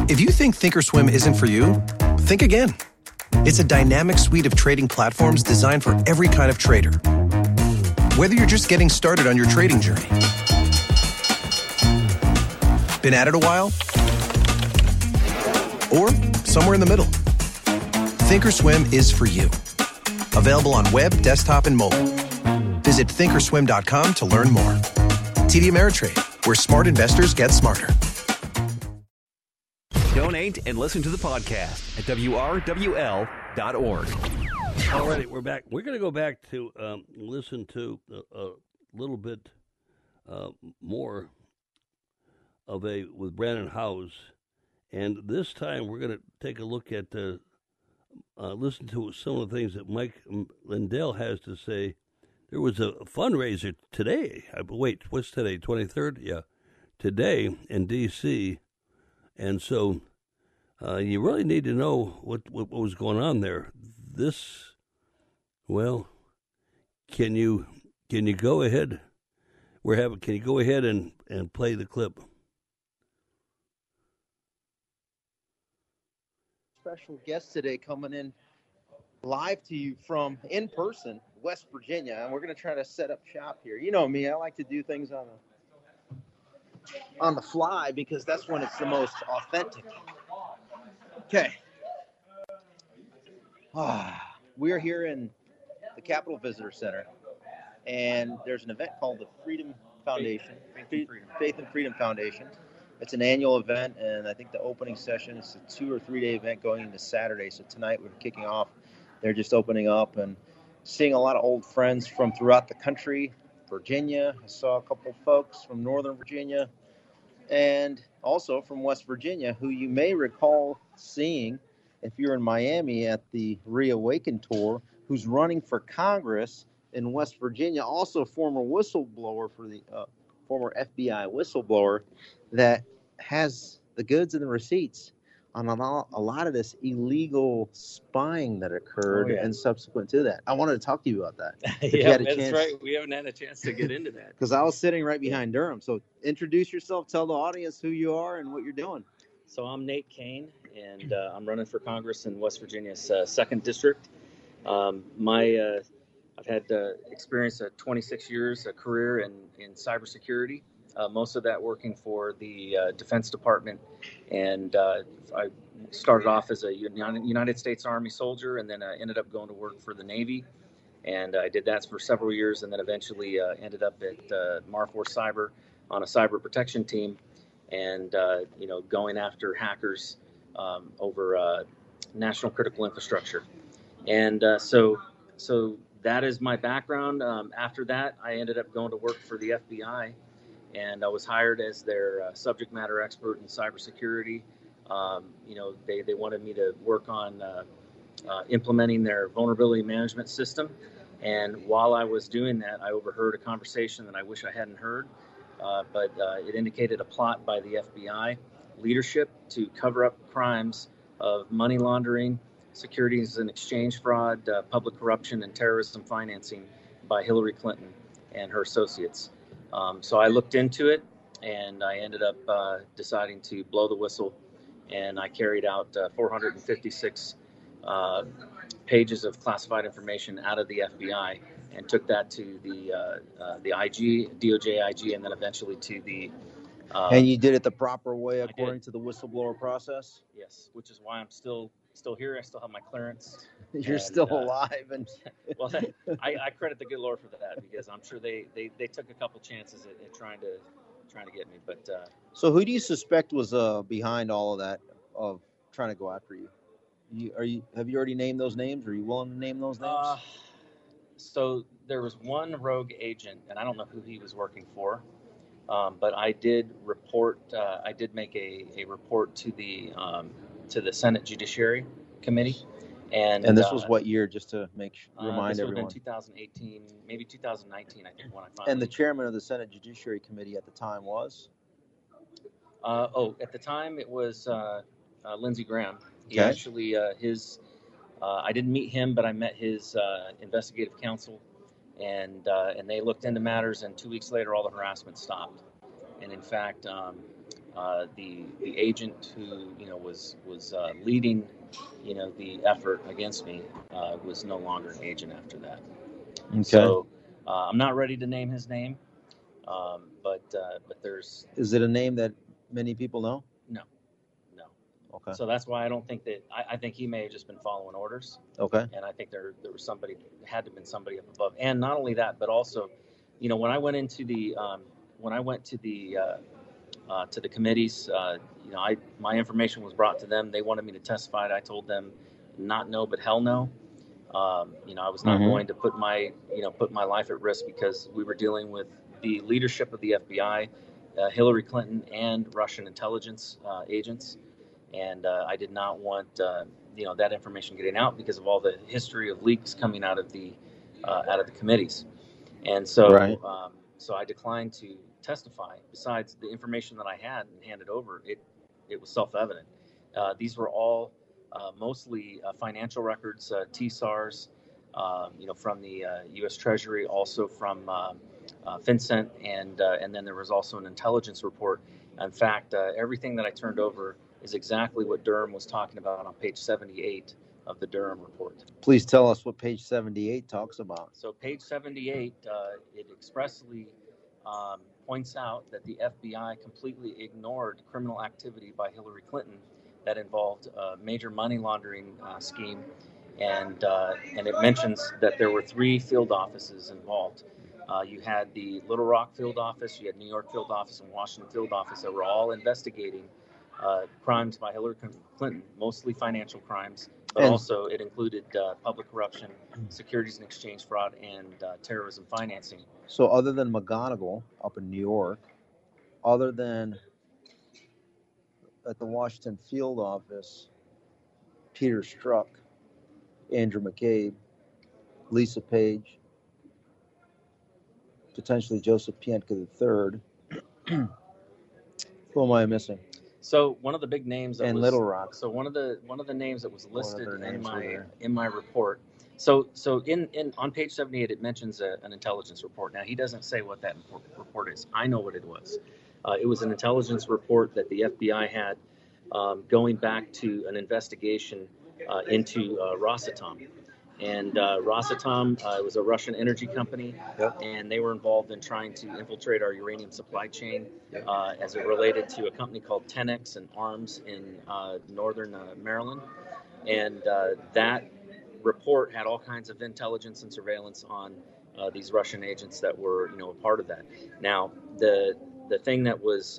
If you think Thinkorswim isn't for you, think again. It's a dynamic suite of trading platforms designed for every kind of trader. Whether you're just getting started on your trading journey, been at it a while, or somewhere in the middle, Thinkorswim is for you. Available on web, desktop, and mobile. Visit Thinkorswim.com to learn more. TD Ameritrade, where smart investors get smarter. Donate and listen to the podcast at WRWL.org. All right, we're back. We're going to go back to listen to a little bit more of with Brandon Howes. And this time we're going to take a look at, listen to some of the things that Mike Lindell has to say. There was a fundraiser today. Wait, what's today? 23rd? Yeah. Today in D.C. And so you really need to know what was going on there. Can you go ahead? Can you go ahead and play the clip? Special guest today coming in live to you from in person, West Virginia, and we're going to try to set up shop here. You know me, I like to do things on the fly because that's when it's the most authentic. Okay. We're here in the Capitol Visitor Center, and there's an event called the Freedom Foundation, Faith and Freedom Foundation. It's an annual event, and I think the opening session is a 2 or 3 day event going into Saturday. So tonight we're kicking off. They're just opening up and seeing a lot of old friends from throughout the country. Virginia, I saw a couple folks from Northern Virginia, and also from West Virginia, who you may recall seeing if you're in Miami at the Reawaken Tour, who's running for Congress in West Virginia, also former whistleblower for the former FBI whistleblower that has the goods and the receipts on a lot of this illegal spying that occurred and subsequent to that. I wanted to talk to you about that. Yeah, that's right. We haven't had a chance to get into that. Because I was sitting right behind Durham. So introduce yourself, tell the audience who you are and what you're doing. So I'm Nate Kane, and I'm running for Congress in West Virginia's 2nd District. I've had experience 26 years, a career in cybersecurity, most of that working for the Defense Department. And I started off as a United States Army soldier, and then I ended up going to work for the Navy. And I did that for several years, and then eventually ended up at Marforce Cyber on a cyber protection team, and going after hackers over national critical infrastructure. And so that is my background. After that, I ended up going to work for the FBI, and I was hired as their subject matter expert in cybersecurity. They wanted me to work on implementing their vulnerability management system. And while I was doing that, I overheard a conversation that I wish I hadn't heard, but it indicated a plot by the FBI leadership to cover up crimes of money laundering, securities and exchange fraud, public corruption, and terrorism financing by Hillary Clinton and her associates. So I looked into it, and I ended up deciding to blow the whistle, and I carried out 456 pages of classified information out of the FBI and took that to the IG, DOJ IG, and then eventually to the... and you did it the proper way according to the whistleblower process? Yes, which is why I'm still here. I still have my clearance. You're still alive. And well, I credit the good Lord for that, because I'm sure they took a couple chances at trying to get me. But so who do you suspect was behind all of that, of trying to go after you? Have you already named those names? Are you willing to name those names? So there was one rogue agent, and I don't know who he was working for, but I did report. I did make a report to the Senate Judiciary Committee, and this was what year? Just to remind this everyone. This would have been 2018, maybe 2019, I think, when I finally. And the chairman of the Senate Judiciary Committee at the time was? At the time it was Lindsey Graham. He Okay. actually I didn't meet him, but I met his investigative counsel, and they looked into matters. And 2 weeks later, all the harassment stopped. And in fact, the agent who was leading the effort against me was no longer an agent after that. Okay. So I'm not ready to name his name, but there's. Is it a name that many people know? No. Okay. So that's why I don't think that. I think he may have just been following orders. Okay. And I think there was somebody, had to have been somebody up above. And not only that, but also, when I went into the to the committees, my information was brought to them. They wanted me to testify. I told them, not no, but hell no. I was not going to put my life at risk, because we were dealing with the leadership of the FBI, Hillary Clinton, and Russian intelligence agents. And I did not want that information getting out because of all the history of leaks coming out of the committees. And so, right. So I declined to testify. Besides the information that I had and handed over, it was self-evident. These were all mostly financial records, TSARs, from the U.S. Treasury, also from FinCEN, and then there was also an intelligence report. In fact, everything that I turned over is exactly what Durham was talking about on page 78 of the Durham report. Please tell us what page 78 talks about. So page 78, it expressly points out that the FBI completely ignored criminal activity by Hillary Clinton that involved a major money laundering scheme, and it mentions that there were 3 field offices involved. You had the Little Rock field office, you had New York field office, and Washington field office that were all investigating crimes by Hillary Clinton, mostly financial crimes, but also it included public corruption, securities and exchange fraud, and terrorism financing. So other than McGonigal up in New York, other than at the Washington field office, Peter Strzok, Andrew McCabe, Lisa Page, potentially Joseph Pientka III. Who am I missing? So one of the big names that and was, Little Rock. So one of the names that was listed in my report. So on page 78 it mentions an intelligence report. Now he doesn't say what that report is. I know what it was. It was an intelligence report that the FBI had going back to an investigation into Rosatom. And Rosatom was a Russian energy company, and they were involved in trying to infiltrate our uranium supply chain as it related to a company called Tenex and Arms in northern Maryland. And that report had all kinds of intelligence and surveillance on these Russian agents that were, a part of that. Now, the thing that was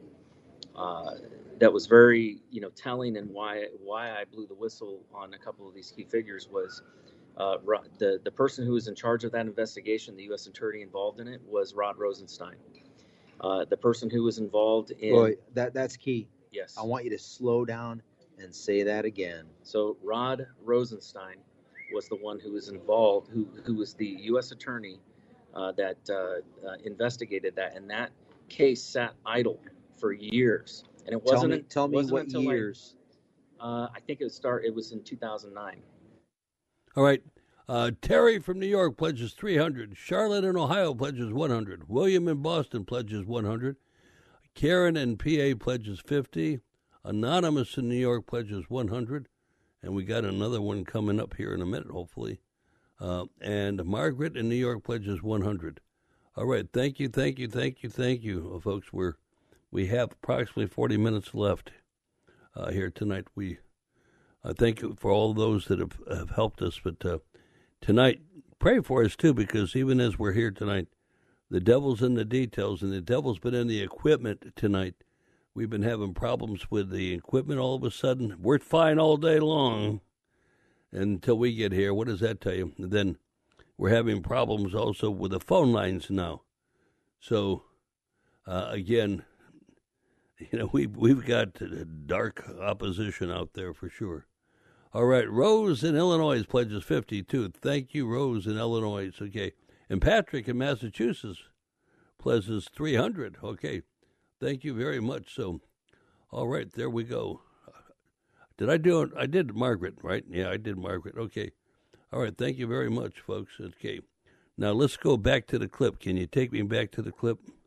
very, telling, and why I blew the whistle on a couple of these key figures was the person who was in charge of that investigation, the U.S. attorney involved in it, was Rod Rosenstein. The person who was involved in... Boy, that's key. Yes. I want you to slow down and say that again. So Rod Rosenstein was the one who was involved, who was the U.S. attorney that investigated that, and that case sat idle for years. And it wasn't. Tell me what years. I think it was in 2009. All right. Terry from New York pledges 300. Charlotte in Ohio pledges 100. William in Boston pledges 100. Karen in PA pledges 50. Anonymous in New York pledges 100. And we got another one coming up here in a minute, hopefully. And Margaret in New York pledges 100. All right. Thank you, folks. We have approximately 40 minutes left here tonight. We thank you for all those that have helped us. But tonight, pray for us, too, because even as we're here tonight, the devil's in the details, and the devil's been in the equipment tonight. We've been having problems with the equipment all of a sudden. We're fine all day long until we get here. What does that tell you? And then we're having problems also with the phone lines now. So, again... we've got dark opposition out there for sure. All right, Rose in Illinois pledges 52. Thank you, Rose in Illinois. Okay. And Patrick in Massachusetts pledges 300. Okay. Thank you very much. So, all right, there we go. Did I do it? I did Margaret, right? Yeah, I did Margaret. Okay. All right, thank you very much, folks. Okay. Now, let's go back to the clip. Can you take me back to the clip?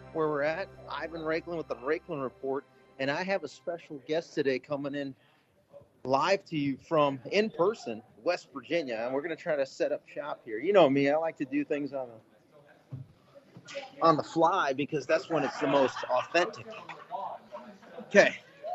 where we're at. Ivan Raiklen with the Raiklen Report, and I have a special guest today coming in live to you from in person, West Virginia, and we're going to try to set up shop here. You know me, I like to do things on the fly because that's when it's the most authentic. Okay.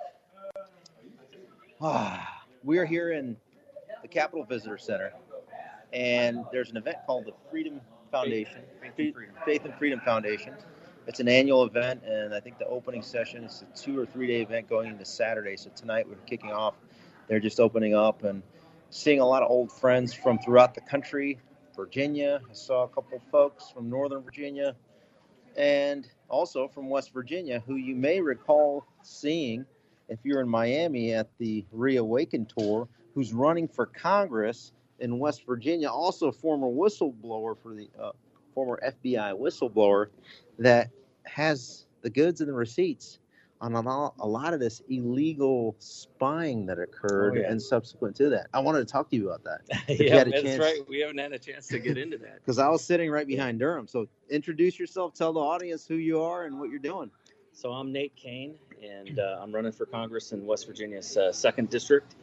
We're here in the Capitol Visitor Center, and there's an event called the Freedom Foundation, Faith and Freedom Foundation. It's an annual event, and I think the opening session is a 2 or 3 day event going into Saturday. So tonight we're kicking off. They're just opening up and seeing a lot of old friends from throughout the country. Virginia, I saw a couple folks from Northern Virginia, and also from West Virginia, who you may recall seeing if you're in Miami at the Reawaken Tour, who's running for Congress in West Virginia, also former whistleblower for the former FBI whistleblower that has the goods and the receipts on a lot of this illegal spying that occurred and subsequent to that. I wanted to talk to you about that. Yeah, that's right. We haven't had a chance to get into that. Because I was sitting right behind Durham. So introduce yourself, tell the audience who you are and what you're doing. So I'm Nate Kane, and I'm running for Congress in West Virginia's 2nd District.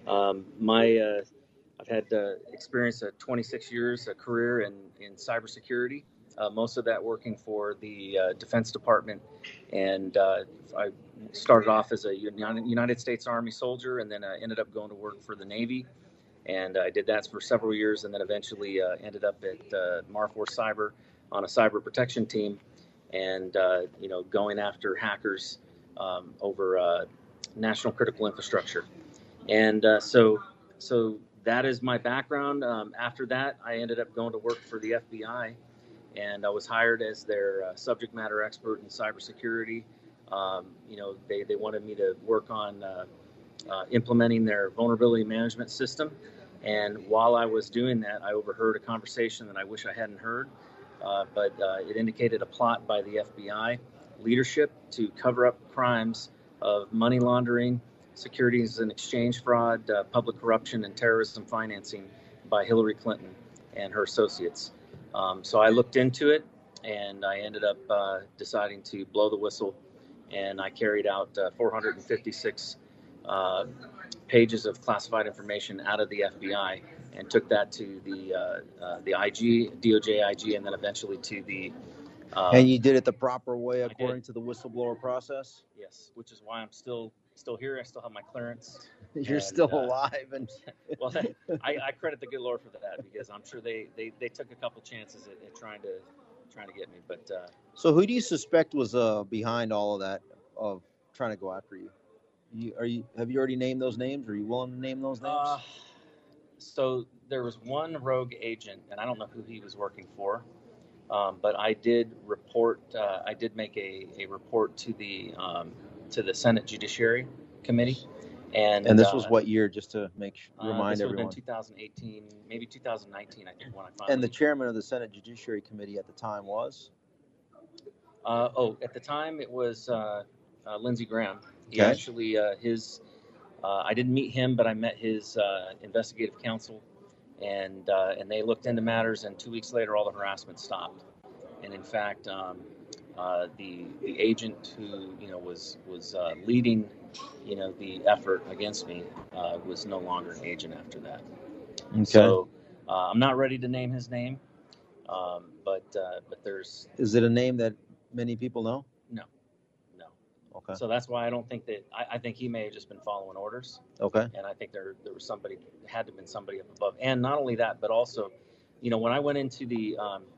I've had experience 26 years, a career in cybersecurity, most of that working for the Defense Department. And I started off as a United States Army soldier, and then I ended up going to work for the Navy. And I did that for several years, and then eventually ended up at Marforce Cyber on a cyber protection team. And, going after hackers over national critical infrastructure. And so that is my background. After that, I ended up going to work for the FBI, and I was hired as their subject matter expert in cybersecurity. They wanted me to work on implementing their vulnerability management system. And while I was doing that, I overheard a conversation that I wish I hadn't heard. But it indicated a plot by the FBI leadership to cover up crimes of money laundering, securities and exchange fraud, public corruption, and terrorism financing by Hillary Clinton and her associates. So I looked into it, and I ended up deciding to blow the whistle, and I carried out 456 pages of classified information out of the FBI and took that to the IG, DOJ IG, and then eventually to the... and you did it the proper way according to the whistleblower process? Yes, which is why I'm still here. I still have my clearance. You're still alive. And well, I credit the good Lord for that, because I'm sure they took a couple chances at trying to get me. But so who do you suspect was behind all of that, of trying to go after you? Have you already named those names? Are you willing to name those names? So there was one rogue agent, and I don't know who he was working for, but I did report. I did make a report to the Senate Judiciary Committee, and this was what year? Just to remind everyone. This was in 2018, maybe 2019, I think, when I finally. And the chairman of the Senate Judiciary Committee at the time was? At the time it was Lindsey Graham. He Okay. actually I didn't meet him, but I met his investigative counsel, and they looked into matters. And 2 weeks later, all the harassment stopped. And in fact, the agent who was leading the effort against me was no longer an agent after that. Okay. So I'm not ready to name his name, but there's. Is it a name that many people know? No. Okay. So that's why I don't think that. I think he may have just been following orders. Okay. And I think there was somebody, had to have been somebody up above. And not only that, but also, when I went into the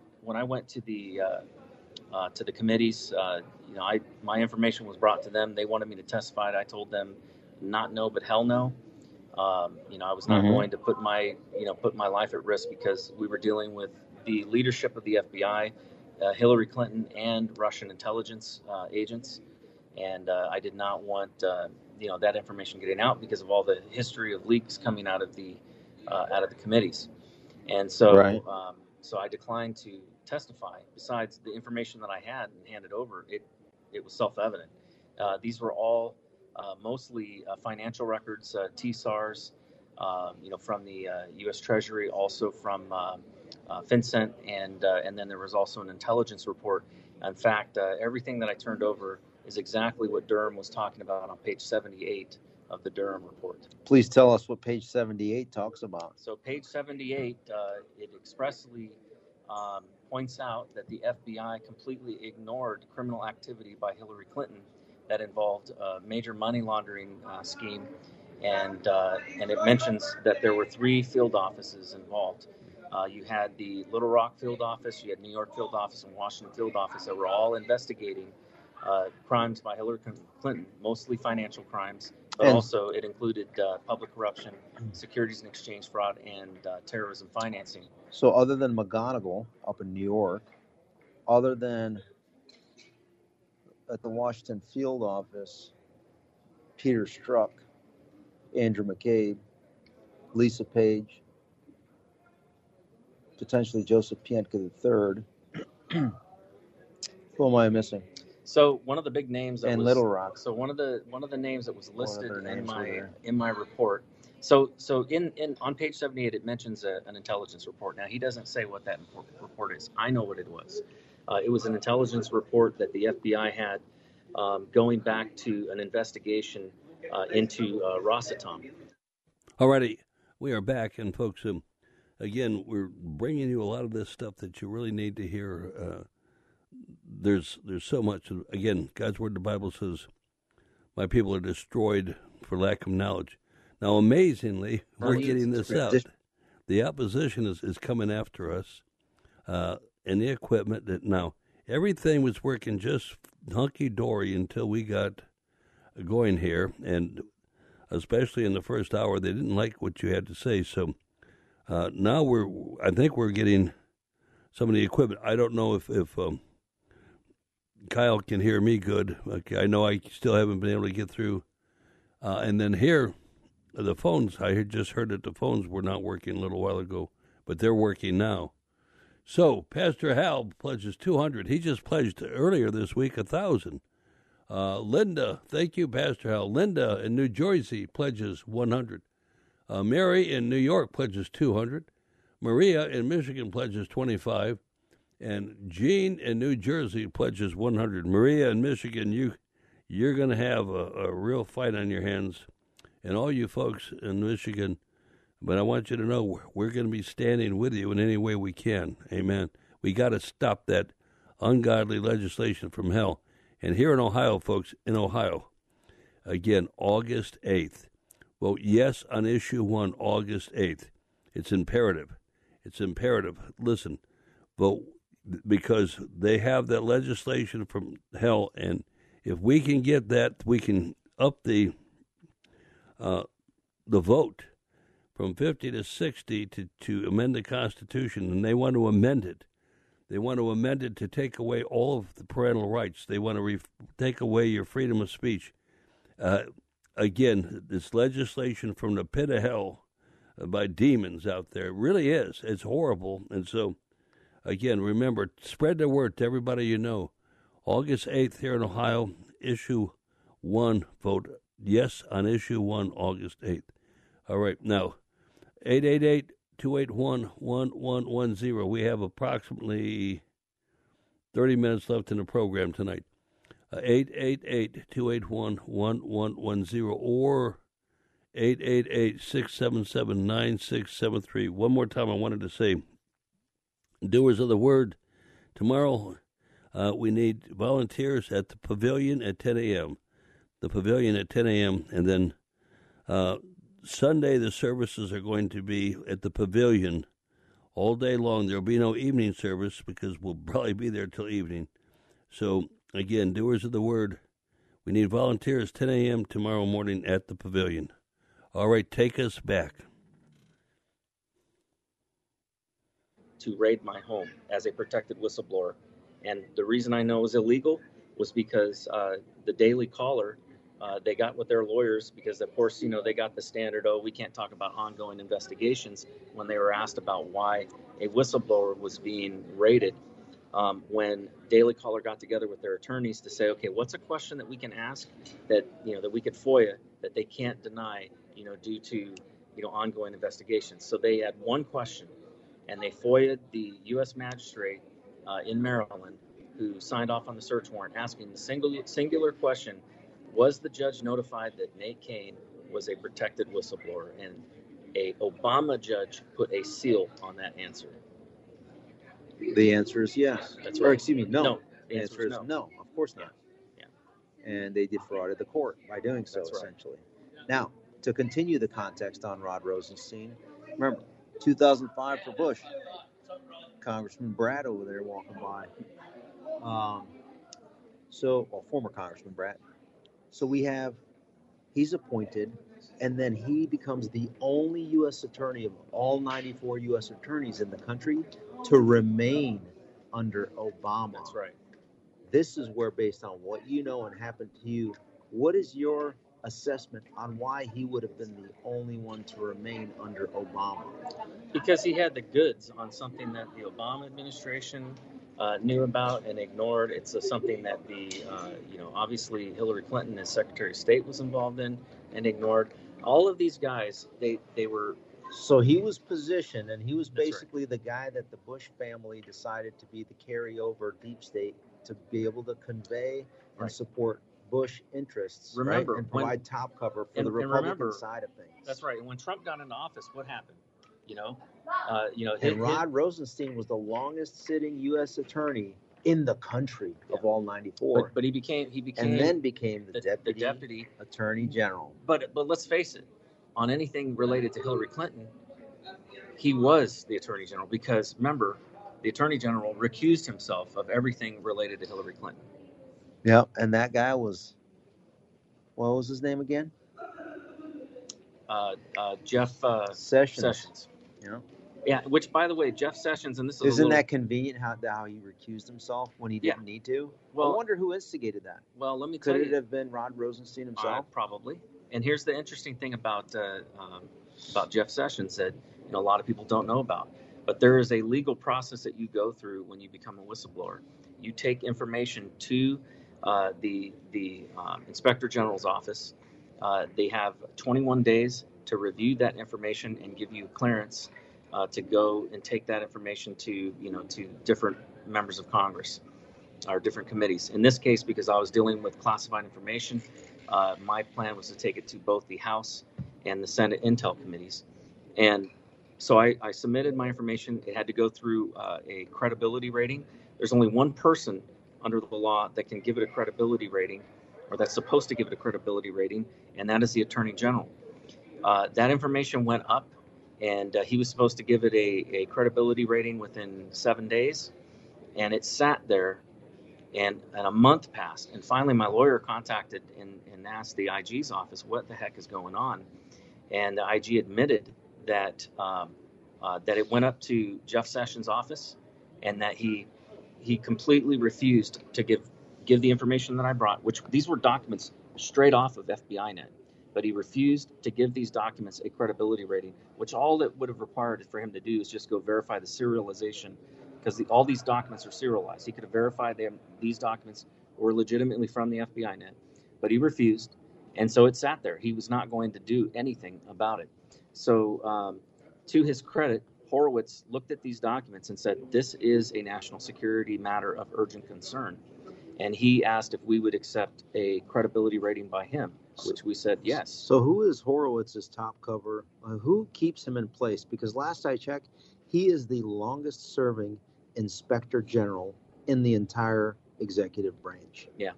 to the committees, my information was brought to them. They wanted me to testify. I told them, not no, but hell no. I was not going to put my life at risk, because we were dealing with the leadership of the FBI, Hillary Clinton, and Russian intelligence agents. And I did not want that information getting out because of all the history of leaks coming out of the committees. And so Right. So I declined to testify. Besides the information that I had and handed over, it was self-evident. These were all mostly financial records, TSARs, from the U.S. Treasury, also from FinCEN, and then there was also an intelligence report In fact, everything that I turned over is exactly what Durham was talking about on page 78 of the Durham report. Please tell us what page 78 talks about. So page 78, it expressly points out that the FBI completely ignored criminal activity by Hillary Clinton that involved a major money laundering scheme, and it mentions that there were 3 field offices involved. You had the Little Rock field office, you had New York field office, and Washington field office that were all investigating crimes by Hillary Clinton, mostly financial crimes, but also it included public corruption, securities and exchange fraud, and terrorism financing. So other than McGonigal up in New York, other than at the Washington field office, Peter Strzok, Andrew McCabe, Lisa Page, potentially Joseph Pientka III. Who am I missing? So one of the big names that and was, Little Rock. So one of the names that was listed in my report. So in on page 78 it mentions an intelligence report. Now he doesn't say what that report is. I know what it was. It was an intelligence report that the FBI had going back to an investigation into Rosatom. Alrighty, we are back, and folks, again, we're bringing you a lot of this stuff that you really need to hear. There's so much. Again, God's Word, the Bible says, my people are destroyed for lack of knowledge. Now, amazingly, we're getting this out. The opposition is coming after us, and the equipment. Now, everything was working just hunky-dory until we got going here, and especially in the first hour, they didn't like what you had to say. So now I think we're getting some of the equipment. I don't know if Kyle can hear me good. Okay, I know I still haven't been able to get through. And then here, the phones, I just heard that the phones were not working a little while ago, but they're working now. So, Pastor Hal pledges 200. He just pledged earlier this week 1,000. Linda, thank you, Pastor Hal. Linda in New Jersey pledges 100. Mary in New York pledges 200. Maria in Michigan pledges 25. And Jean in New Jersey pledges 100. Maria in Michigan, you're going to have a real fight on your hands. And all you folks in Michigan, but I want you to know we're going to be standing with you in any way we can. Amen. We got to stop that ungodly legislation from hell. And here in Ohio, folks, again, August 8th. Vote yes on issue 1, August 8th. It's imperative. It's imperative. Listen, vote, because they have that legislation from hell, and if we can get that, we can up the vote from 50 to 60 to amend the Constitution, and they want to amend it. They want to amend it to take away all of the parental rights. They want to take away your freedom of speech. Again, this legislation from the pit of hell by demons out there, it really is. It's horrible. And so, again, remember, spread the word to everybody you know. August 8th here in Ohio, issue 1, vote yes on issue 1, August 8th. All right, now, 888-281-1110. We have approximately 30 minutes left in the program tonight. 888-281-1110 or 888-677-9673. One more time I wanted to say, doers of the word, tomorrow we need volunteers at the Pavilion at 10 a.m. The Pavilion at 10 a.m. And then Sunday the services are going to be at the Pavilion all day long. There will be no evening service because we'll probably be there till evening. So, again, doers of the word, we need volunteers 10 a.m. tomorrow morning at the Pavilion. All right, take us back. To raid my home as a protected whistleblower. And the reason I know it was illegal was because the Daily Caller, they got with their lawyers because, of course, they got the standard, we can't talk about ongoing investigations when they were asked about why a whistleblower was being raided. When Daily Caller got together with their attorneys to say, okay, what's a question that we can ask that, that we could FOIA that they can't deny, due to, ongoing investigations. So they had one question, and they FOIA'd the U.S. magistrate in Maryland who signed off on the search warrant, asking the singular question: was the judge notified that Nate Cain was a protected whistleblower? And a Obama judge put a seal on that answer. The answer is yes. That's Or right. excuse me, no. No. The answer is no. Of course not. Yeah. And they defrauded the court by doing so, That's right. essentially. Now, to continue the context on Rod Rosenstein, remember, 2005 for Bush, Congressman Brad over there walking by. Former Congressman Brad. So he's appointed, and then he becomes the only U.S. attorney of all 94 U.S. attorneys in the country to remain under Obama. That's right. This is where, based on what you know and happened to you, what is your assessment on why he would have been the only one to remain under Obama? Because he had the goods on something that the Obama administration knew about and ignored. It's something that obviously Hillary Clinton as Secretary of State was involved in and ignored. All of these guys, they were. So he was positioned, and he was That's basically the guy that the Bush family decided to be the carryover deep state to be able to convey and Right. support Bush interests, Remember, right? And provide top cover for and the Republican remember, side of things. That's right. And when Trump got into office, what happened? And Rod Rosenstein was the longest sitting U.S. attorney in the country of all 94. But he became and then became the deputy attorney general. But let's face it, on anything related to Hillary Clinton, he was the attorney general because, remember, the attorney general recused himself of everything related to Hillary Clinton. Yeah, and that guy was, what was his name again? Jeff Sessions. Yeah, which, by the way, Jeff Sessions, and this is Isn't that convenient how he recused himself when he didn't need to? Well, I wonder who instigated that. Well, let me tell you. Could it have been Rod Rosenstein himself? Probably. And here's the interesting thing about Jeff Sessions that a lot of people don't know about. But there is a legal process that you go through when you become a whistleblower. You take information to the Inspector General's office. They have 21 days to review that information and give you clearance to go and take that information to different members of Congress or different committees. In this case, because I was dealing with classified information, my plan was to take it to both the House and the Senate Intel committees. And so I submitted my information. It had to go through a credibility rating. There's only one person under the law that can give it a credibility rating, or that's supposed to give it a credibility rating, and that is the Attorney General. That information went up, and he was supposed to give it a credibility rating within 7 days, and it sat there, and a month passed. And finally, my lawyer contacted and asked the IG's office, what the heck is going on? And the IG admitted that it went up to Jeff Sessions' office, and that he completely refused to give the information that I brought, which these were documents straight off of FBINet. But he refused to give these documents a credibility rating, which all it would have required for him to do is just go verify the serialization, because all these documents are serialized. He could have verified these documents were legitimately from the FBINet, but he refused, and so it sat there. He was not going to do anything about it. So to his credit, Horowitz looked at these documents and said, this is a national security matter of urgent concern. And he asked if we would accept a credibility rating by him, which we said yes. So who is Horowitz's top cover? Who keeps him in place? Because last I checked, he is the longest serving Inspector General in the entire executive branch. Yeah.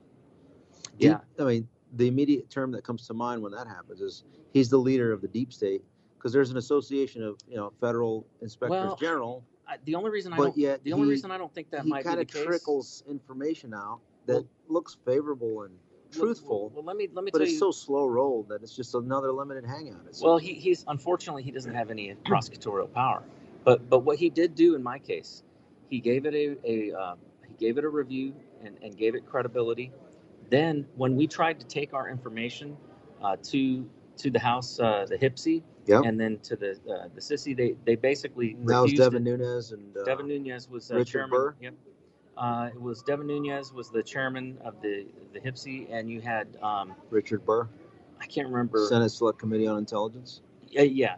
I mean, the immediate term that comes to mind when that happens is he's the leader of the deep state, because there's an association of federal inspectors general. The only reason I don't think that might be the case. He kind of trickles information out that looks favorable and truthful. Well, let me but tell you. It's so slow rolled that it's just another limited hangout. Well, he's unfortunately he doesn't have any prosecutorial power. But what he did do in my case, he gave it a review and gave it credibility. Then when we tried to take our information to the House, the HPSI, and then to the SISI, they basically refused. That was Devin Nunes and Devin Nunes was Richard chairman. Burr. Yep. It was Devin Nunes was the chairman of the HPSI, and you had Richard Burr. I can't remember. Senate Select Committee on Intelligence. Yeah.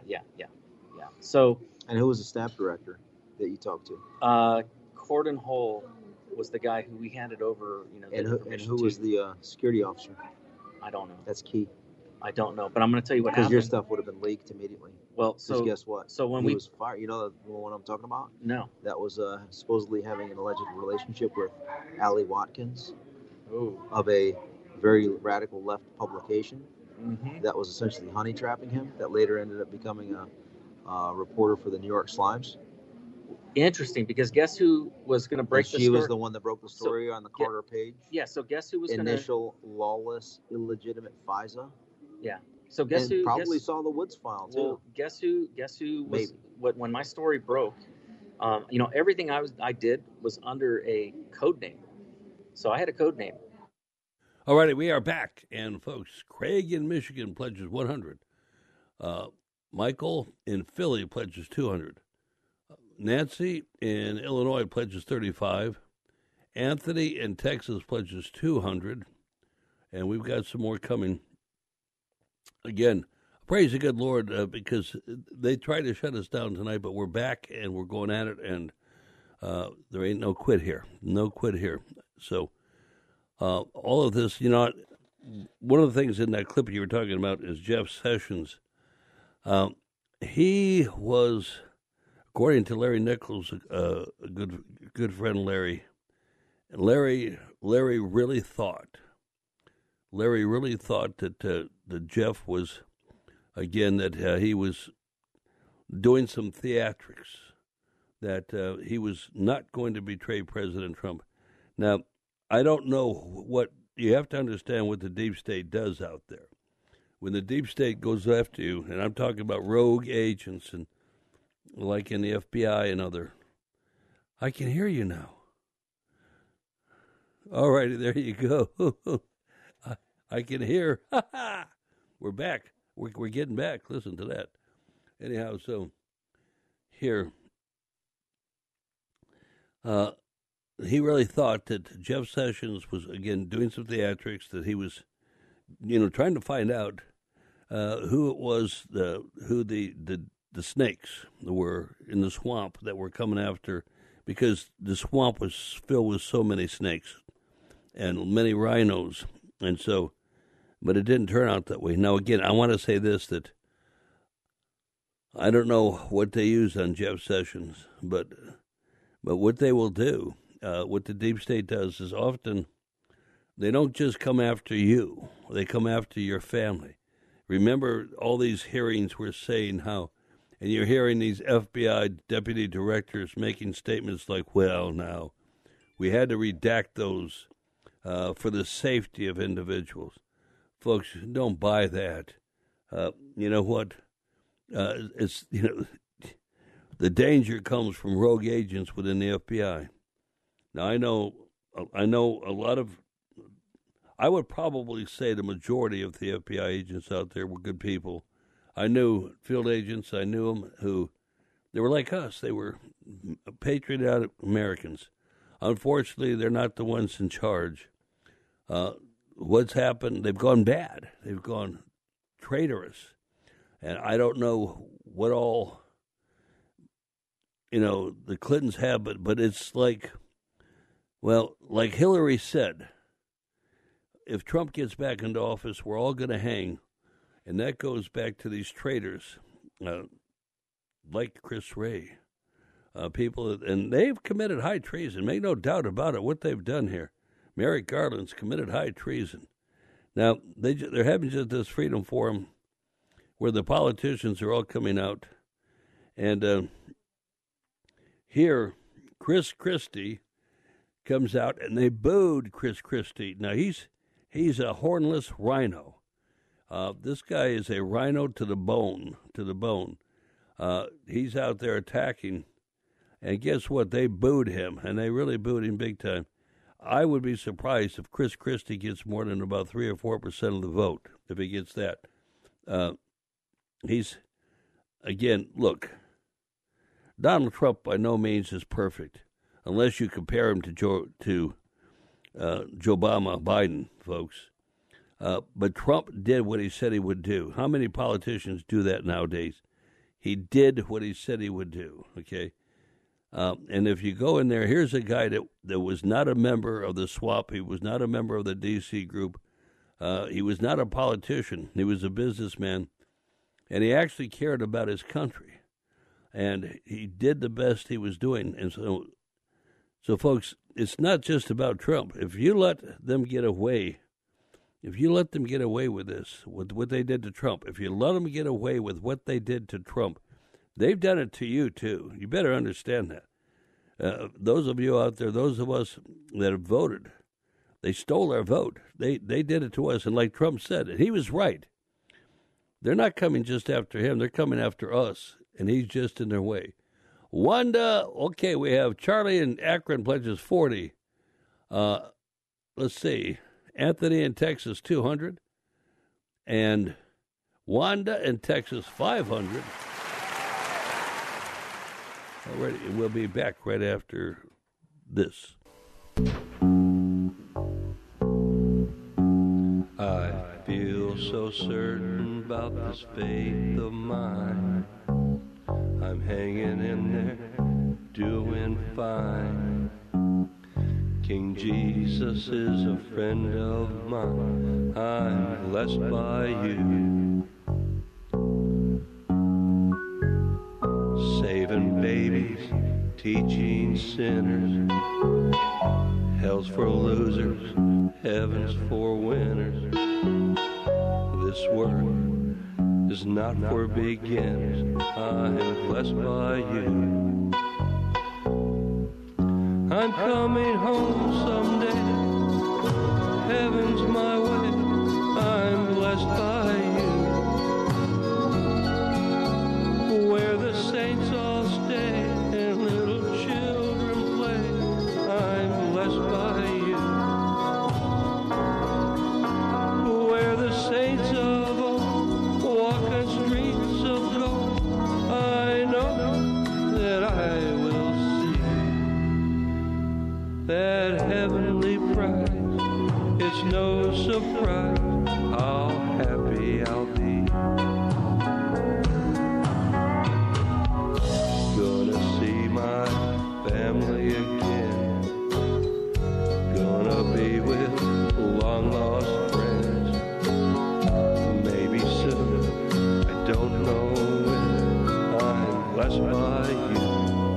So. And who was the staff director that you talked to? Cordon Hull was the guy who we handed over, the And information who to. was the security officer? I don't know. That's key. I don't know, but I'm going to tell you what Because happened. your stuff would have been leaked immediately. Well, so guess what? So when he we was fired, you know the one I'm talking about? No. That was supposedly having an alleged relationship with Allie Watkins of a very radical left publication that was essentially honey trapping him. That later ended up becoming a reporter for the New York Slimes. Interesting, because guess who was going to break the story? She was the one that broke the story on the Carter page. Yeah. So guess who was initial lawless, illegitimate FISA. Yeah. So guess who probably saw the Woods file too. Well, guess who was when my story broke? Everything I did was under a code name, so I had a code name. All righty, we are back, and folks, Craig in Michigan pledges 100. Michael in Philly pledges 200. Nancy in Illinois pledges 35. Anthony in Texas pledges 200, and we've got some more coming. Again, praise the good Lord, because they tried to shut us down tonight, but we're back and we're going at it, and there ain't no quit here. No quit here. So all of this, one of the things in that clip you were talking about is Jeff Sessions. He was, according to Larry Nichols, a good friend Larry. Larry really thought that Jeff was, again, that he was doing some theatrics, that he was not going to betray President Trump. Now, I don't know what, you have to understand what the deep state does out there. When the deep state goes after you, and I'm talking about rogue agents and like in the FBI and other, I can hear you now. All righty, there you go. I can hear. We're back. We're getting back. Listen to that. Anyhow, so here, he really thought that Jeff Sessions was, again, doing some theatrics, that he was, trying to find out who it was, who the snakes were in the swamp that were coming after, because the swamp was filled with so many snakes and many rhinos. And so, but it didn't turn out that way. Now, again, I want to say this, that I don't know what they use on Jeff Sessions, but what they will do, what the deep state does, is often they don't just come after you. They come after your family. Remember, all these hearings were saying how, and you're hearing these FBI deputy directors making statements like, well, now, we had to redact those for the safety of individuals. Folks, don't buy that. You know what? It's, the danger comes from rogue agents within the FBI. Now, I know a lot of, I would probably say the majority of the FBI agents out there were good people. I knew field agents, I knew them who, they were like us. They were patriotic Americans. Unfortunately, they're not the ones in charge. What's happened, they've gone bad. They've gone traitorous. And I don't know what all, the Clintons have, but it's like, well, like Hillary said, if Trump gets back into office, we're all going to hang. And that goes back to these traitors, like Chris Wray, people, and they've committed high treason. Make no doubt about it, what they've done here. Merrick Garland's committed high treason. Now, they're having just this Freedom Forum where the politicians are all coming out. And here, Chris Christie comes out, and they booed Chris Christie. Now, he's a hornless rhino. This guy is a rhino to the bone, He's out there attacking. And guess what? They booed him, and they really booed him big time. I would be surprised if Chris Christie gets more than about 3 or 4% of the vote, if he gets that. He's, again, look, Donald Trump by no means is perfect, unless you compare him to Joe Obama, Biden, folks. But Trump did what he said he would do. How many politicians do that nowadays? He did what he said he would do, okay? And if you go in there, here's a guy that was not a member of the SWAP. He was not a member of the D.C. group. He was not a politician. He was a businessman. And he actually cared about his country. And he did the best he was doing. And so folks, it's not just about Trump. If you let them get away with this, with what they did to Trump, if you let them get away with what they did to Trump, they've done it to you, too. You better understand that. Those of you out there, those of us that have voted, they stole our vote. They did it to us. And like Trump said, and he was right. They're not coming just after him. They're coming after us. And he's just in their way. Wanda, okay, we have Charlie in Akron pledges 40. Let's see. Anthony in Texas, 200. And Wanda in Texas, 500. Alrighty, we'll be back right after this. I feel so certain about this faith of mine. I'm hanging in there, doing fine. King Jesus is a friend of mine. I'm blessed by you. Saving babies, teaching sinners. Hell's for losers, heaven's for winners. This work is not for beginners. I'm blessed by you. I'm coming home someday. Heaven's my way. I'm blessed by you. Where the saints all stay and little children play. I'm blessed by you. Where the saints of old walk on streets of gold. I know that I will see that heavenly prize. It's no surprise how happy I'll be. Gonna see my family again. Gonna be with long lost friends. Maybe soon, I don't know when. I'm blessed by you.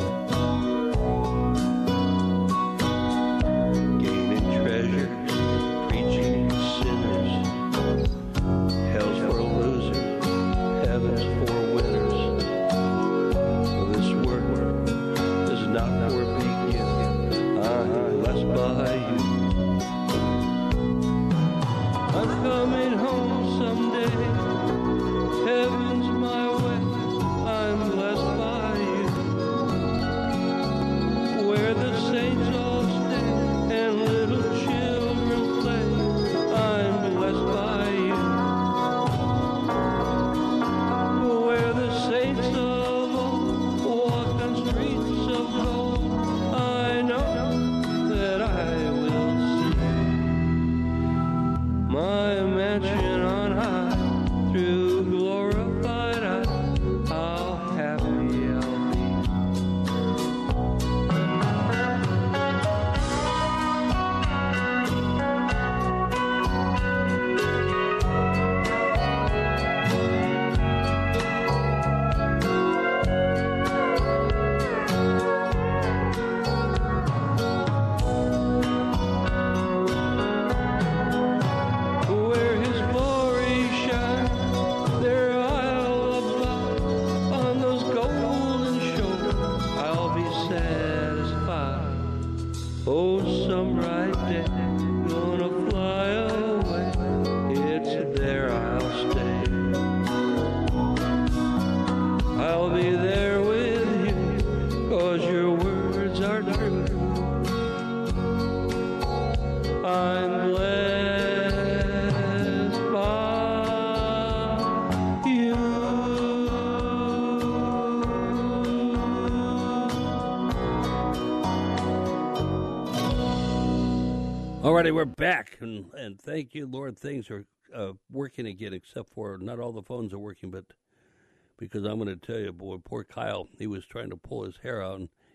Alrighty, we're back, and thank you, Lord. Things are working again, except for not all the phones are working, but because I'm going to tell you, boy, poor Kyle, he was trying to pull his hair out, and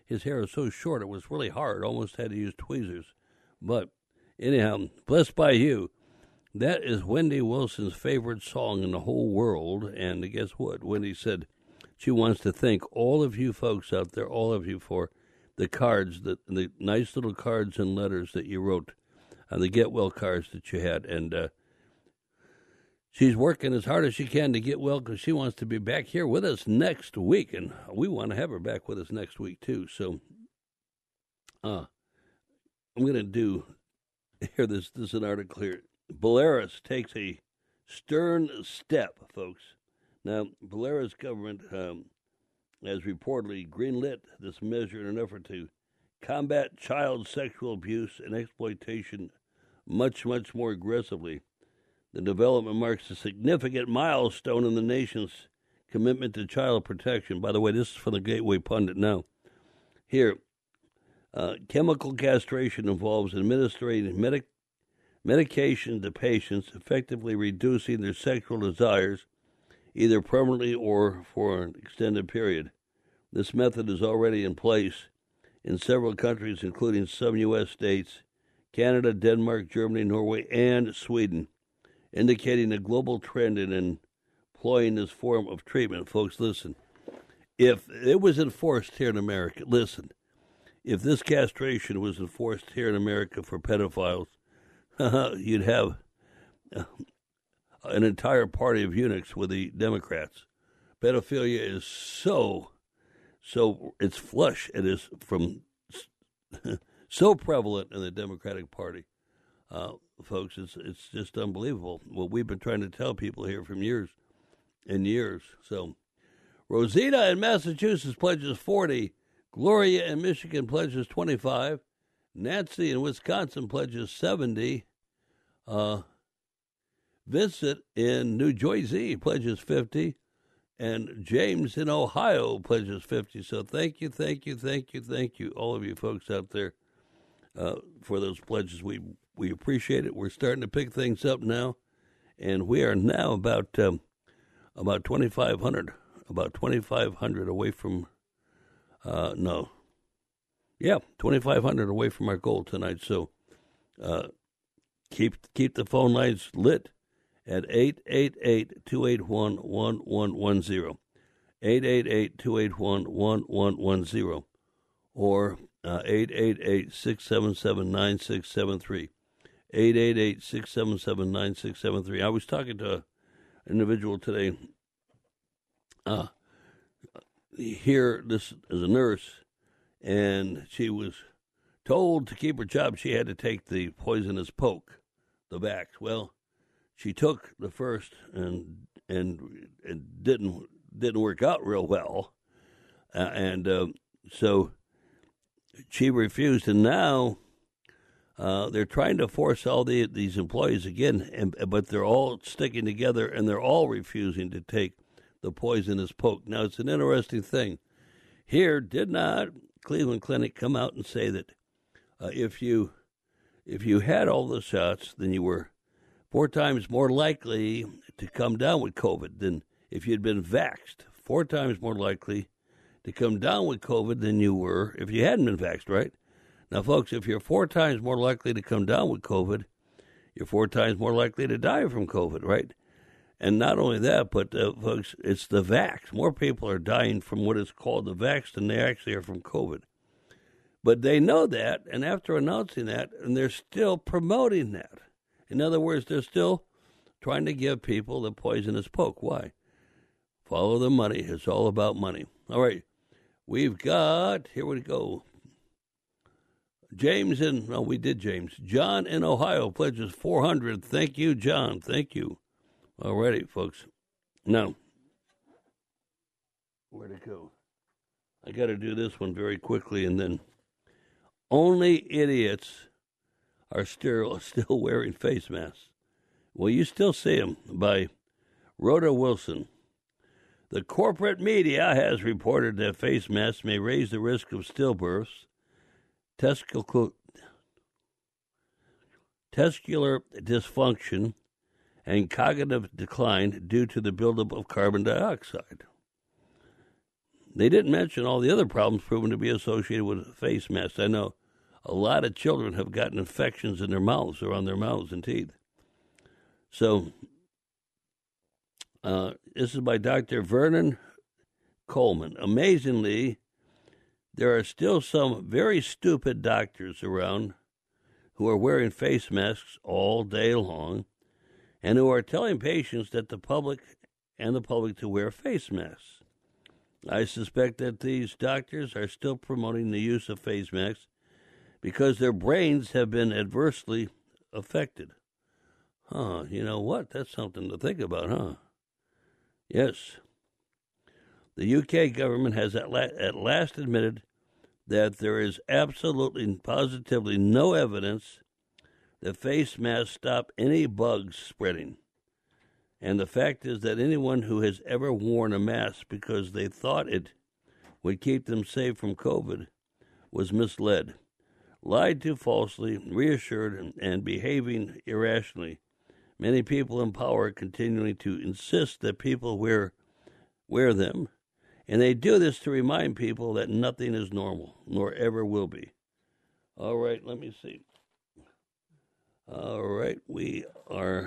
his hair was so short it was really hard. Almost had to use tweezers. But anyhow, Blessed by You. That is Wendy Wilson's favorite song in the whole world. And guess what? Wendy said she wants to thank all of you folks out there, all of you, for the cards, the nice little cards and letters that you wrote, the Get Well cards that you had. And she's working as hard as she can to get well because she wants to be back here with us next week. And we want to have her back with us next week, too. So I'm going to do, here, this is an article here. Belarus takes a stern step, folks. Now, Belarus government has reportedly greenlit this measure in an effort to combat child sexual abuse and exploitation much, much more aggressively. The development marks a significant milestone in the nation's commitment to child protection. By the way, this is from the Gateway Pundit now. Here, chemical castration involves administering medication to patients, effectively reducing their sexual desires, either permanently or for an extended period. This method is already in place in several countries, including some U.S. states, Canada, Denmark, Germany, Norway, and Sweden, indicating a global trend in employing this form of treatment. Folks, listen, if it was enforced here in America, listen, if this castration was enforced here in America for pedophiles, you'd have an entire party of eunuchs with the Democrats. Pedophilia is so it's flush. It is from so prevalent in the Democratic Party, folks. It's just unbelievable. What we've been trying to tell people here from years and years. So, Rosita in Massachusetts pledges 40. Gloria in Michigan pledges 25. Nancy in Wisconsin pledges 70. Vincent in New Jersey pledges 50. And James in Ohio pledges 50. So thank you, all of you folks out there, for those pledges. We appreciate it. We're starting to pick things up now. And we are now about 2,500 away from... 2,500 away from our goal tonight. So keep the phone lines lit at 888-281-1110, 888-281-1110, or 888-677-9673, 888-677-9673. I was talking to an individual today. Here, this is a nurse, and she was told to keep her job. She had to take the poisonous poke, the vax. Well, she took the first, and it didn't work out real well, so she refused. And now they're trying to force all these employees again, but they're all sticking together, and they're all refusing to take the poisonous poke. Now, it's an interesting thing. Here, did not Cleveland Clinic come out and say that if you had all the shots, then you were 4 times more likely to come down with COVID than if you'd been vaxxed. 4 times more likely to come down with COVID than you were if you hadn't been vaxxed, right? Now, folks, if you're 4 times more likely to come down with COVID, you're 4 times more likely to die from COVID, right? And not only that, but, folks, it's the vax. More people are dying from what is called the vax than they actually are from COVID. But they know that, and after announcing that, and they're still promoting that. In other words, they're still trying to give people the poisonous poke. Why? Follow the money. It's all about money. All right. We've got, here we go. James John in Ohio pledges 400. Thank you, John. Thank you. All righty, folks. Now, where'd it go? I got to do this one very quickly, and then only idiots are still wearing face masks. Well, you still see them, by Rhoda Wilson. The corporate media has reported that face masks may raise the risk of stillbirths, testicular dysfunction, and cognitive decline due to the buildup of carbon dioxide. They didn't mention all the other problems proven to be associated with face masks. I know a lot of children have gotten infections in their mouths or on their mouths and teeth. So, this is by Dr. Vernon Coleman. Amazingly, there are still some very stupid doctors around who are wearing face masks all day long and who are telling patients that the public to wear face masks. I suspect that these doctors are still promoting the use of face masks because their brains have been adversely affected. You know what? That's something to think about, huh? Yes. The UK government has at last admitted that there is absolutely, positively no evidence that face masks stop any bugs spreading. And the fact is that anyone who has ever worn a mask because they thought it would keep them safe from COVID was misled, lied to falsely, reassured, and behaving irrationally. Many people in power are continuing to insist that people wear them, and they do this to remind people that nothing is normal, nor ever will be. All right, let me see. All right, we are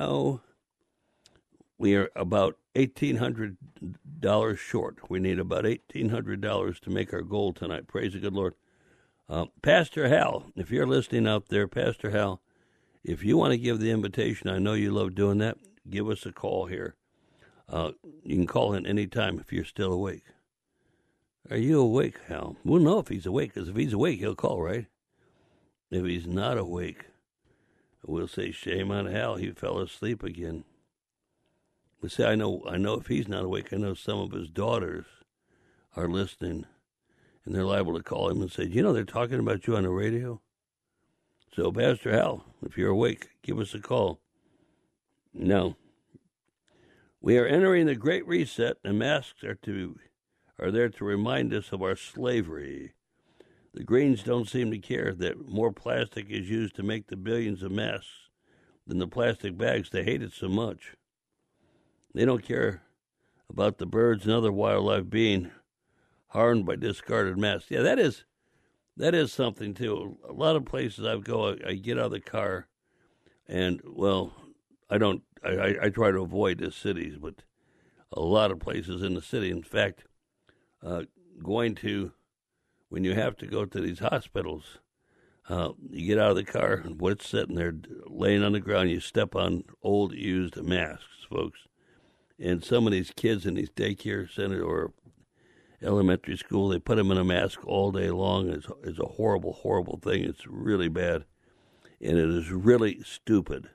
about $1,800 short. We need about $1,800 to make our goal tonight. Praise the good Lord. Pastor Hal, if you're listening out there, Pastor Hal, if you want to give the invitation, I know you love doing that, give us a call here. You can call in any time if you're still awake. Are you awake, Hal? We'll know if he's awake, because if he's awake, he'll call, right? If he's not awake, we'll say, shame on Hal, he fell asleep again. We'll say, I know if he's not awake, I know some of his daughters are listening, and they're liable to call him and say, they're talking about you on the radio? So, Pastor Hal, if you're awake, give us a call. No. We are entering the Great Reset, and masks are there to remind us of our slavery. The Greens don't seem to care that more plastic is used to make the billions of masks than the plastic bags they hate it so much. They don't care about the birds and other wildlife being harmed by discarded masks. Yeah, that is something, too. A lot of places I get out of the car, and, well, I try to avoid the cities, but a lot of places in the city. In fact, when you have to go to these hospitals, you get out of the car, and what's sitting there laying on the ground, you step on old used masks, folks. And some of these kids in these daycare centers or elementary school, they put them in a mask all day long. It's a horrible, horrible thing. It's really bad, and it is really stupid.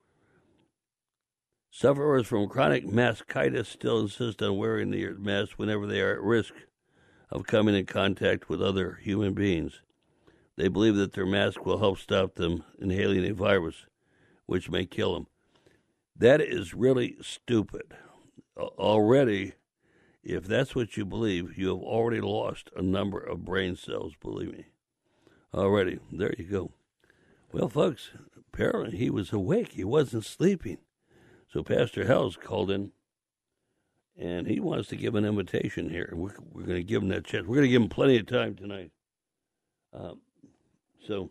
Sufferers from chronic maskitis still insist on wearing the mask whenever they are at risk of coming in contact with other human beings. They believe that their mask will help stop them inhaling a virus, which may kill them. That is really stupid. Already, if that's what you believe, you have already lost a number of brain cells, believe me. Already, there you go. Well, folks, apparently he was awake. He wasn't sleeping. So Pastor Hal's called in, and he wants to give an invitation here. We're going to give him that chance. We're going to give him plenty of time tonight. So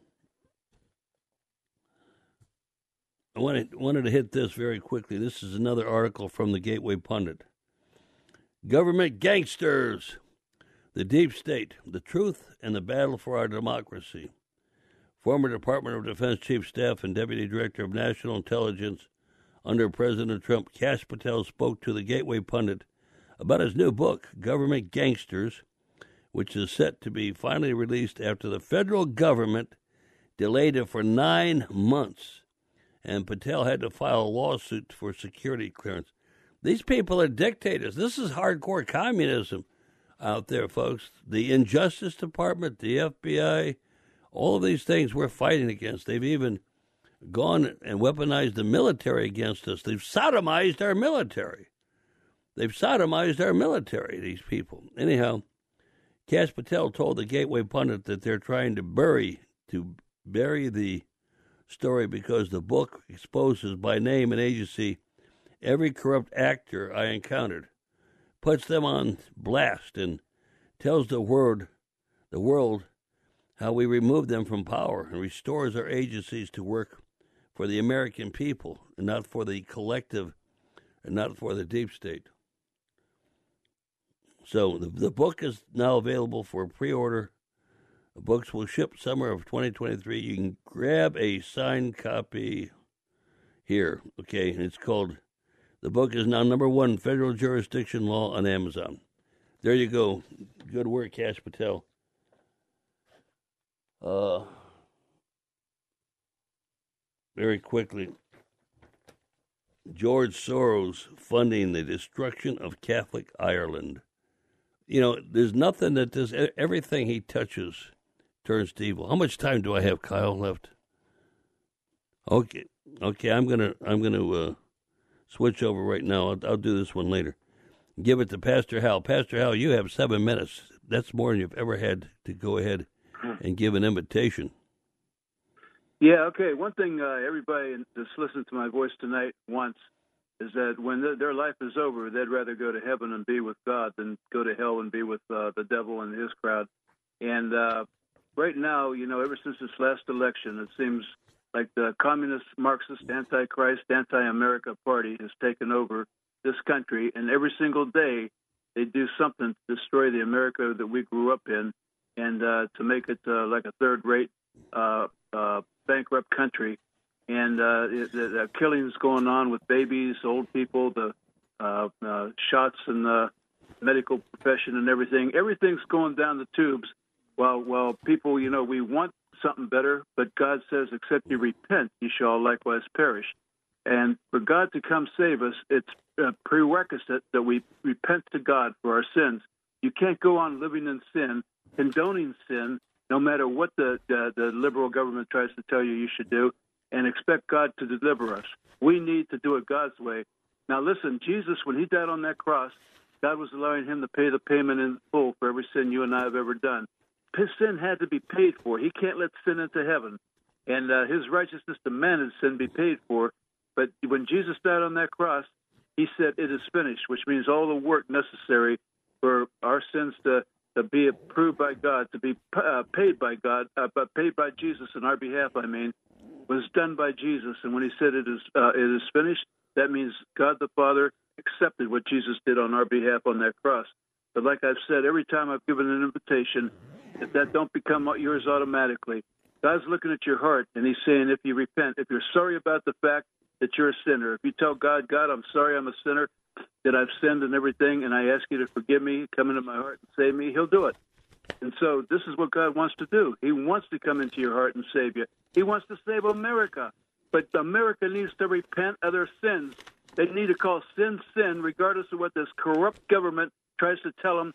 I wanted to hit this very quickly. This is another article from the Gateway Pundit. Government gangsters, the deep state, the truth, and the battle for our democracy. Former Department of Defense Chief Staff and Deputy Director of National Intelligence under President Trump, Kash Patel, spoke to the Gateway Pundit about his new book, Government Gangsters, which is set to be finally released after the federal government delayed it for 9 months, and Patel had to file a lawsuit for security clearance. These people are dictators. This is hardcore communism out there, folks. The Injustice Department, the FBI, all of these things we're fighting against. They've even gone and weaponized the military against us. They've sodomized our military. These people. Anyhow, Kash Patel told the Gateway Pundit that they're trying to bury the story because the book exposes by name and agency every corrupt actor I encountered. puts them on blast and tells the world how we remove them from power and restores our agencies to work for the American people and not for the collective and not for the deep state. So the book is now available for pre-order. The books will ship summer of 2023. You can grab a signed copy here, okay? And it's called, the book is now #1 Federal Jurisdiction Law on Amazon. There you go. Good work, Kash Patel. Very quickly, George Soros funding the destruction of Catholic Ireland. You know, there's nothing that does, everything he touches turns to evil. How much time do I have, Kyle, left? Okay, I'm gonna switch over right now. I'll do this one later. Give it to Pastor Hal. Pastor Hal, you have 7 minutes. That's more than you've ever had to go ahead and give an invitation. Yeah, okay. One thing everybody that's listening to my voice tonight wants is that when their life is over, they'd rather go to heaven and be with God than go to hell and be with the devil and his crowd. And right now, you know, ever since this last election, it seems like the communist, Marxist, anti-Christ, anti-America party has taken over this country, and every single day they do something to destroy the America that we grew up in and to make it like a third-rate bankrupt country. And the killings going on with babies, old people, the shots in the medical profession and everything. Everything's going down the tubes while people, you know, we want something better, but God says, except you repent, you shall likewise perish. And for God to come save us, it's a prerequisite that we repent to God for our sins. You can't go on living in sin, condoning sin, no matter what the liberal government tries to tell you should do, and expect God to deliver us. We need to do it God's way. Now listen, Jesus, when he died on that cross, God was allowing him to pay the payment in full for every sin you and I have ever done. His sin had to be paid for. He can't let sin into heaven. And his righteousness demanded sin be paid for. But when Jesus died on that cross, he said, it is finished, which means all the work necessary for our sins to be approved by God, to be paid by God, but paid by Jesus on our behalf, was done by Jesus. And when he said it is finished, that means God the Father accepted what Jesus did on our behalf on that cross. But like I've said, every time I've given an invitation, if that don't become yours automatically, God's looking at your heart, and he's saying, if you repent, if you're sorry about the fact that you're a sinner, if you tell God, I'm sorry I'm a sinner, that I've sinned and everything, and I ask you to forgive me, come into my heart and save me, he'll do it. And so this is what God wants to do. He wants to come into your heart and save you. He wants to save America. But America needs to repent of their sins. They need to call sin, sin, regardless of what this corrupt government tries to tell them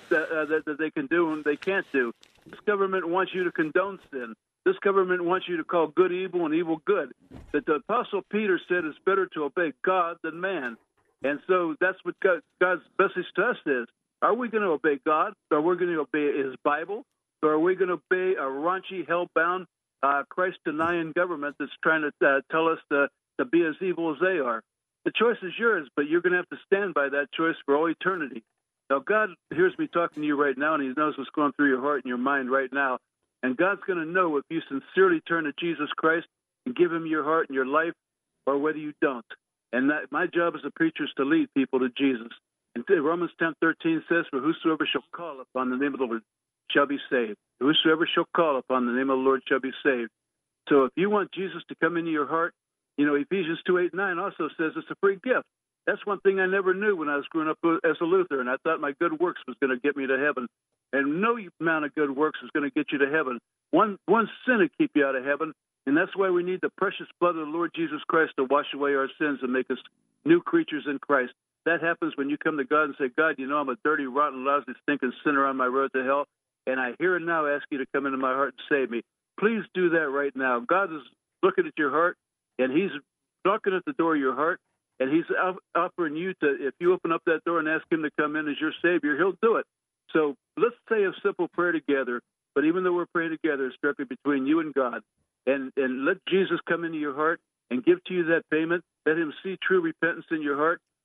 that they can do and they can't do. This government wants you to condone sin. This government wants you to call good evil and evil good. That the Apostle Peter said it's better to obey God than man. And so that's what God's message to us is. Are we going to obey God? Or are we going to obey his Bible? Or are we going to obey a raunchy, hell-bound, Christ-denying government that's trying to tell us to be as evil as they are? The choice is yours, but you're going to have to stand by that choice for all eternity. Now, God hears me talking to you right now, and he knows what's going through your heart and your mind right now. And God's going to know if you sincerely turn to Jesus Christ and give him your heart and your life, or whether you don't. And my job as a preacher is to lead people to Jesus. And Romans 10:13 says, for whosoever shall call upon the name of the Lord shall be saved. Whosoever shall call upon the name of the Lord shall be saved. So if you want Jesus to come into your heart, you know, Ephesians 2:8-9 also says it's a free gift. That's one thing I never knew when I was growing up as a Lutheran. I thought my good works was going to get me to heaven. And no amount of good works is going to get you to heaven. One sin will keep you out of heaven. And that's why we need the precious blood of the Lord Jesus Christ to wash away our sins and make us new creatures in Christ. That happens when you come to God and say, God, you know I'm a dirty, rotten, lousy, stinking sinner on my road to hell, and I here and now ask you to come into my heart and save me. Please do that right now. God is looking at your heart, and he's knocking at the door of your heart, and he's offering you to, if you open up that door and ask him to come in as your Savior, he'll do it. So let's say a simple prayer together, but even though we're praying together, it's directly between you and God. And let Jesus come into your heart and give to you that payment. Let him see true repentance in your heart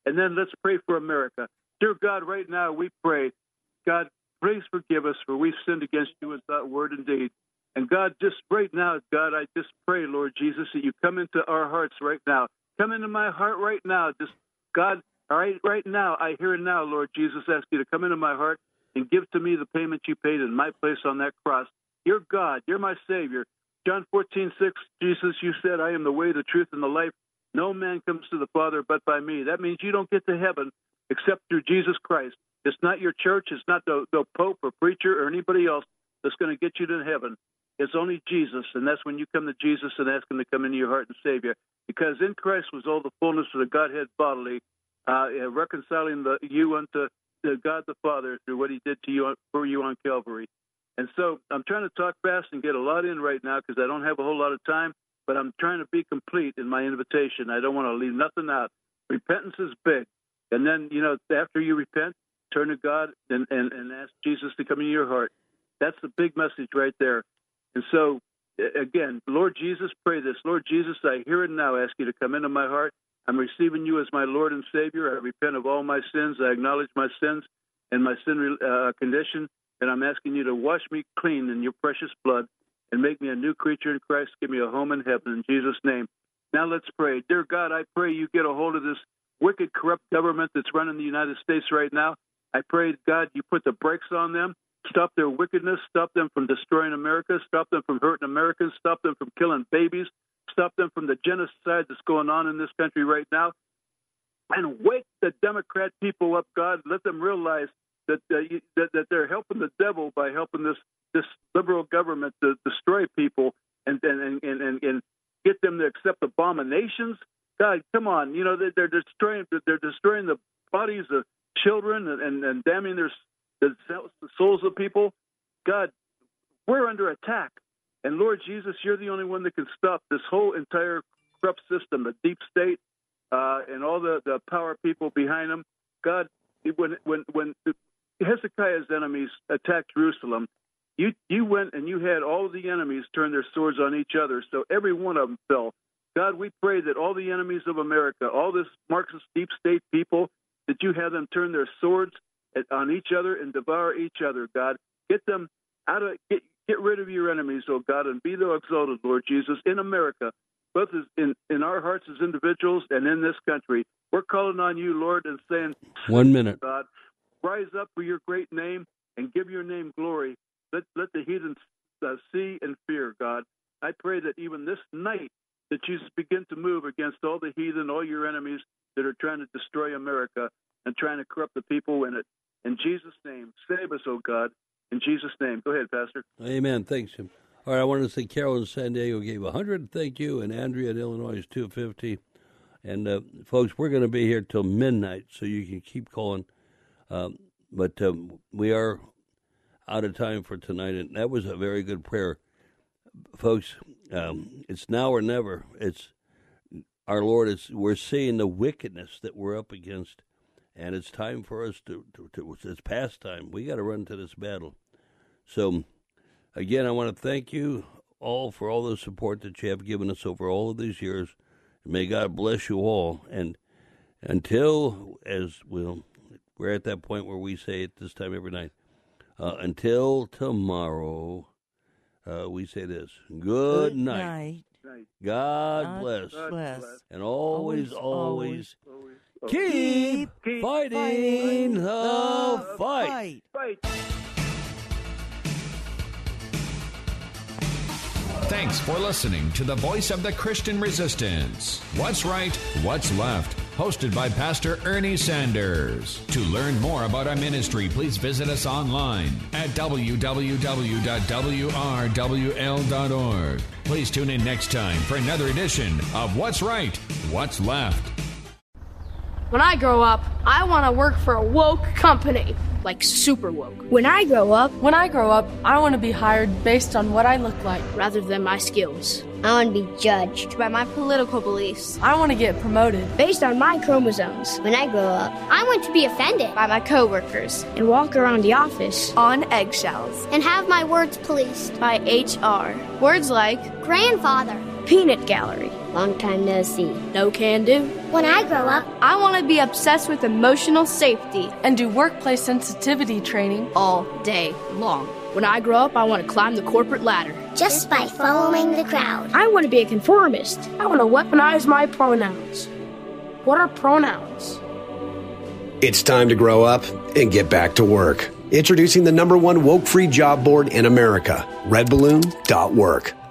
And then let's pray for America. Dear God, right now we pray, God, please forgive us for we've sinned against you in thought, word, and deed. And God, just right now, God, I just pray, Lord Jesus, that you come into our hearts right now. Come into my heart right now. Just, God, all right now, I hear it now, Lord Jesus, ask you to come into my heart and give to me the payment you paid in my place on that cross. You're God. You're my Savior. John 14:6, Jesus, you said, I am the way, the truth, and the life. No man comes to the Father but by me. That means you don't get to heaven except through Jesus Christ. It's not your church. It's not the Pope or preacher or anybody else that's going to get you to heaven. It's only Jesus, and that's when you come to Jesus and ask him to come into your heart and save you. Because in Christ was all the fullness of the Godhead bodily, reconciling you unto God the Father through what he did to you for you on Calvary. And so I'm trying to talk fast and get a lot in right now because I don't have a whole lot of time, but I'm trying to be complete in my invitation. I don't want to leave nothing out. Repentance is big. And then, after you repent, turn to God and ask Jesus to come into your heart. That's the big message right there. And so, again, Lord Jesus, pray this. Lord Jesus, I hear it now. Ask you to come into my heart. I'm receiving you as my Lord and Savior. I repent of all my sins. I acknowledge my sins and my sin condition. And I'm asking you to wash me clean in your precious blood and make me a new creature in Christ. Give me a home in heaven in Jesus' name. Now let's pray. Dear God, I pray you get a hold of this wicked, corrupt government that's running the United States right now. I pray, God, you put the brakes on them. Stop their wickedness. Stop them from destroying America. Stop them from hurting Americans. Stop them from killing babies. Stop them from the genocide that's going on in this country right now. And wake the Democrat people up, God. Let them realize that they're helping the devil by helping this liberal government to destroy people and get them to accept abominations. God, come on! They're destroying the bodies of children and damning the souls of people. God, we're under attack, and Lord Jesus, you're the only one that can stop this whole entire corrupt system, the deep state, and all the power people behind them. God, when Hezekiah's enemies attacked Jerusalem, you went and you had all of the enemies turn their swords on each other, so every one of them fell. God, we pray that all the enemies of America, all this Marxist deep state people, that you have them turn their swords on each other and devour each other, God. Get them out of, get rid of your enemies, oh God, and be thou exalted, Lord Jesus, in America, both in our hearts as individuals and in this country. We're calling on you, Lord, and saying, 1 minute. God, rise up for your great name and give your name glory. Let the heathens see and fear, God. I pray that even this night that you begin to move against all the heathen, all your enemies that are trying to destroy America and trying to corrupt the people in it. In Jesus' name, save us, oh God. In Jesus' name. Go ahead, Pastor. Amen. Thanks, Jim. All right, I wanted to say Carol in San Diego gave 100. Thank you. And Andrea in Illinois is 250. And, folks, we're going to be here till midnight, so you can keep calling. But we are out of time for tonight, and that was a very good prayer. Folks, it's now or never. It's our Lord. We're seeing the wickedness that we're up against, and it's time for us to it's past time. We got to run to this battle. So, again, I want to thank you all for all the support that you have given us over all of these years. May God bless you all. And until, we're at that point where we say it this time every night, until tomorrow, we say this. Good night. God bless. And always keep fighting the fight. Thanks for listening to the Voice of the Christian Resistance. What's Right, What's Left? Hosted by Pastor Ernie Sanders. To learn more about our ministry, please visit us online at www.wrwl.org. Please tune in next time for another edition of What's Right, What's Left. When I grow up, I want to work for a woke company, like super woke. When I grow up, I want to be hired based on what I look like, rather than my skills. I want to be judged by my political beliefs. I want to get promoted based on my chromosomes. When I grow up, I want to be offended by my coworkers and walk around the office on eggshells and have my words policed by HR. Words like grandfather, peanut gallery, Long time no see. No can do. When I grow up, I want to be obsessed with emotional safety and do workplace sensitivity training all day long. When I grow up, I want to climb the corporate ladder. Just by following the crowd. I want to be a conformist. I want to weaponize my pronouns. What are pronouns? It's time to grow up and get back to work. Introducing the #1 woke-free job board in America, redballoon.work.